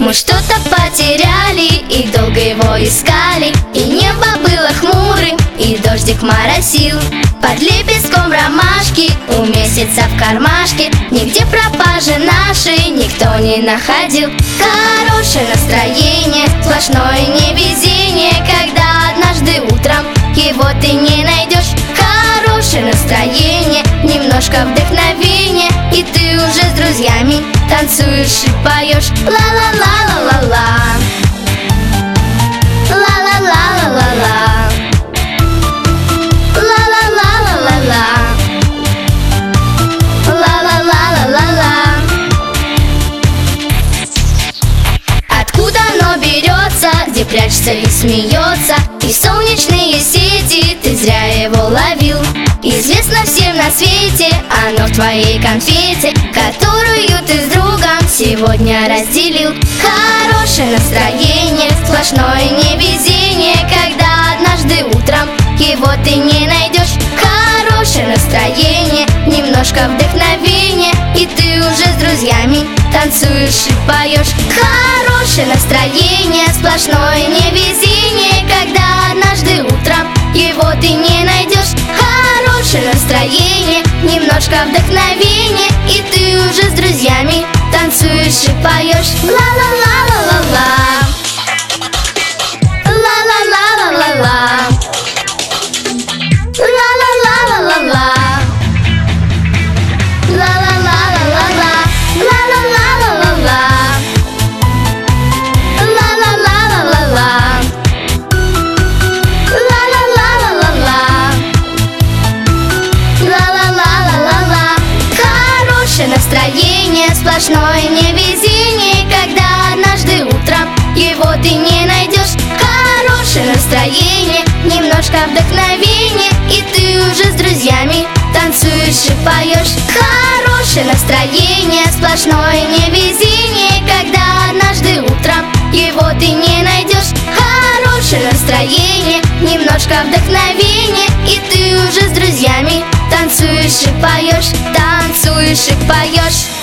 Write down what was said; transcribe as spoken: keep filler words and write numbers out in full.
Мы что-то потеряли и долго его искали, и небо было хмурым, и дождик моросил. Под лепестком ромашки у месяца в кармашке нигде пропажи нашей никто не находил. Хорошее настроение, сплошное невезение, когда однажды утром его ты не найдешь. Хорошее настроение, немножко вдохновения, и ты уже с друзьями танцуешь и поешь. Ла-ла-ла-ла-ла-ла, ла-ла-ла-ла-ла-ла, ла-ла-ла-ла-ла-ла, ла-ла-ла-ла-ла-ла. Откуда оно берется, где прячется и смеется, и солнечные сети ты зря его ловил. Известно всем на свете оно в твоей конфете, которую ты с другом сегодня разделил. Хорошее настроение, сплошное невезение, когда однажды утром его ты не найдешь. Хорошее настроение, немножко вдохновения, и ты уже с друзьями танцуешь и поешь. Хорошее настроение, сплошное невезение, когда однажды утром его ты не найдешь. Хорошее настроение, немножко вдохновения, и ты уже с друзьями танцуешь и поешь. Ла-ла-ла-ла-ла-ла, ла-ла-ла-ла-ла-ла, ла-ла-ла-ла-ла-ла, ла-ла-ла-ла-ла-ла, ла-ла-ла-ла-ла-ла, ла-ла-ла-ла-ла-ла, ла-ла-ла-ла-ла-ла. Хорошее настроение, сплошное невезение, когда однажды утром его ты не найдешь. Хорошее настроение, немножко вдохновения, и ты уже с друзьями танцуешь и поешь. Хорошее настроение, сплошное невезение, когда однажды утром его ты не найдешь. Хорошее настроение, немножко вдохновения, и ты уже с друзьями танцуешь и поешь, танцуешь и поешь.